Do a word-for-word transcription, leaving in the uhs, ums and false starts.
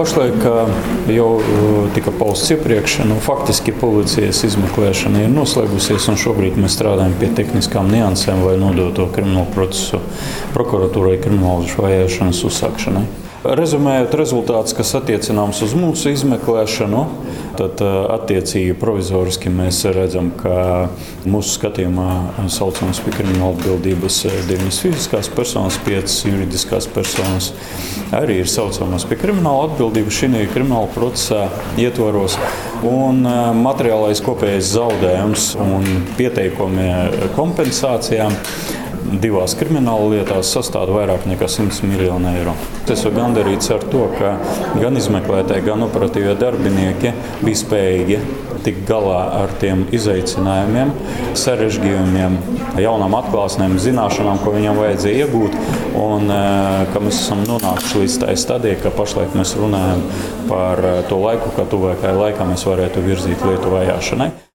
pašlaik jau tika pausts iepriekš, nu, faktiski policijas izmeklēšana ir noslēgusies, un šobrīd mēs strādājam pie tehniskām niansēm, lai nodotu kriminālu procesu prokuratūrai kriminālu vajāšanas uzsākšanai. Rezumējot rezultātus, kas attiecināms uz mūsu izmeklēšanu, tad attiecīgi provizoriski mēs redzam, ka mūsu skatījumā saucamās pie krimināla atbildības deviņas fiziskās personas, piecas juridiskās personas arī ir saucamās pie krimināla atbildības šī krimināla procesā ietvaros. Un materiālais kopējais zaudējums un pieteikumi kompensācijām divās krimināla lietās sastāv vairāk nekā simts miljonu eiro. Es esmu gandarīts ar to, ka gan izmeklētāji, gan operatīvie darbinieki bija spējīgi tikt galā ar tiem izaicinājumiem, sarežģījumiem, jaunām atklāsmēm, zināšanām, ko viņam vajadzēja iegūt, un ka mēs esam nonākuši līdz tai stadijai, ka pašlaik mēs runājam par to laiku, ka tuvākajā laikā mēs varētu virzīt lietu vajāšanai.